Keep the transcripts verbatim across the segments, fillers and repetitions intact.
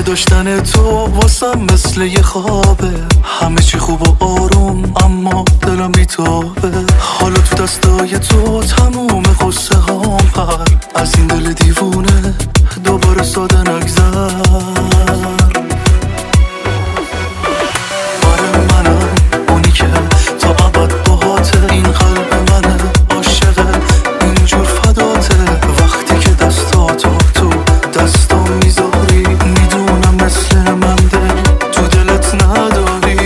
داشتن تو واسم مثل یه خوابه، همه چی خوب و آروم اما دلم بیتابه. حالا تو دستای تو تموم قصه هام پر، از این دل دیوونه دوباره ساده نگذر. آره منم اونی که تا ابد باهاته، این قلب منه عاشقه اینجور فداته. وقتی که دستاتو تو دستام میذاری، میدونم مثل من دل تو دلت نداری.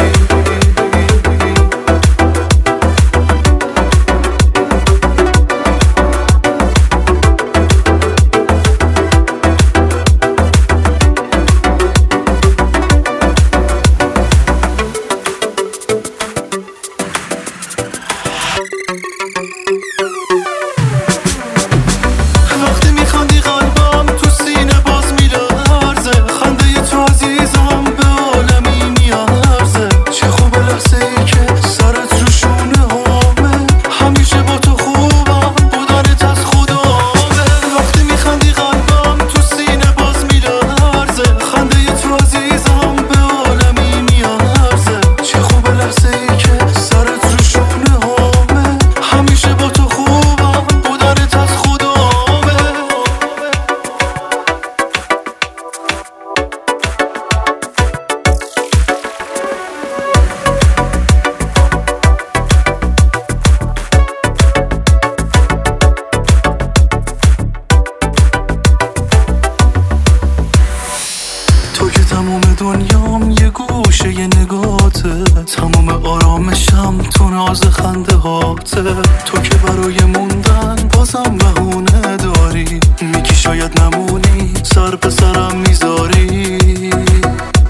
وقتی میخندی قلبم تو سینه باز میلرزه، خنده تو عزیزم به عالمی میارزه. چه خوب لحظه ای که سرت رو شونه هامه، همیشه با تو خوبم بودنت از خدامه. وقتی میخندی قلبم تو سینه باز میلرزه، خنده تو عزیزم به عالمی میارزه. چه خوب لحظه ای که سرت رو شونه هامه، همیشه با تو خوبم بودنت از خدامه. تو که تموم دنیام یه گوشه یه نگاته، تموم آرامشم تو ناز خنده هاته. تو که برای موندن بازم بهونه داری، میگی شاید نمونی سر به سرم میذاری.